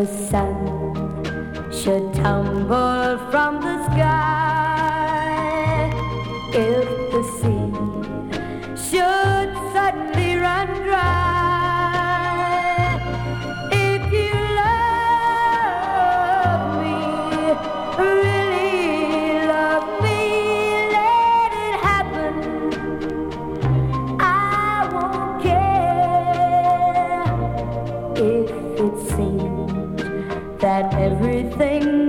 the sun should tumble from the sky, if the sea should suddenly run dry, if you love me, really love me, let it happen. I won't care if it seems that everything